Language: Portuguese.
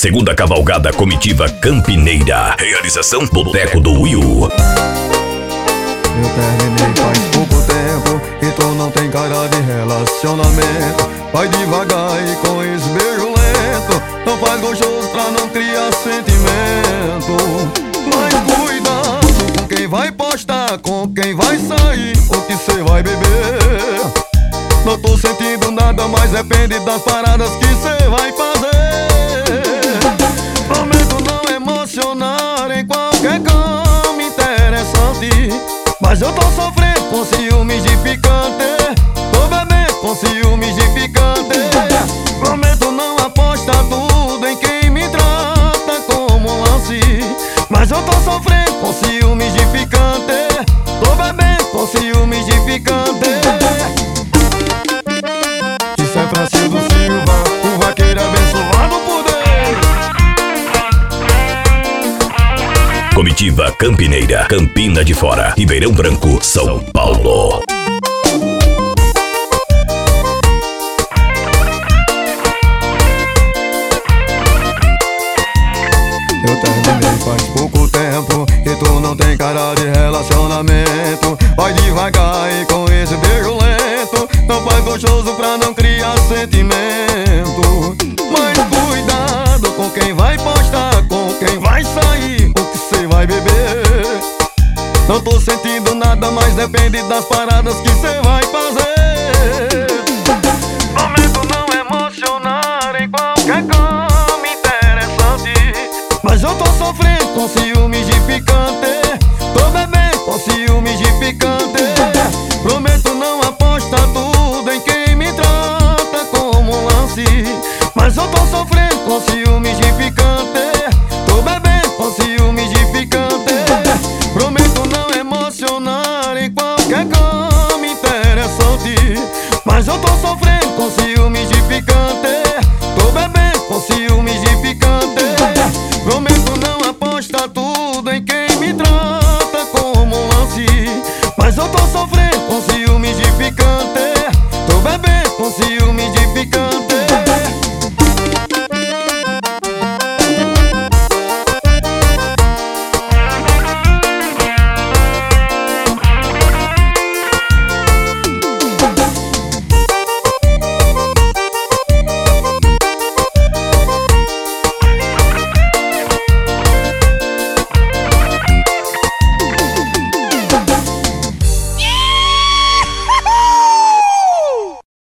Segunda cavalgada comitiva Campineira. Realização Boteco do Will. Eu terminei faz pouco tempo e tu não tem cara de relacionamento. Vai devagar e com esse beijo lento, não faz gostoso pra não criar sentimento. Mas cuidado com quem vai postar, com quem vai sair, o que cê vai beber. Não tô sentindo nada, mas depende das paradas que cê vai fazer. Prometo não emocionar em qualquer cama interessante, mas eu tô sofrendo com ciúmes de picante. Tô bebendo com ciúmes de picante. Prometo não apostar tudo em quem me trata como assim, mas eu tô sofrendo com ciúmes de picante. Tô bebendo com ciúmes de picante. Isso é Francisco Silva, o vaqueiro abençoado por Deus. Comitiva Campineira, Campina de Fora, Ribeirão Branco, São Paulo. Eu terminei faz pouco tempo e tu não tem cara de relacionamento. Vai devagar e com esse beijo lento, não faz gostoso pra não criar sentimento. Mas cuidado com quem vai postar, com quem vai sair, o que cê vai beber. Não tô sentindo nada, mas depende das paradas que cê vai fazer. Prometo não emocionar em qualquer cama interessante, mas eu tô sofrendo com ciúmes de picante. Tô bebendo com ciúmes de picante. Prometo não apostar tudo em quem me trata como um lance, mas eu tô sofrendo com ciúmes de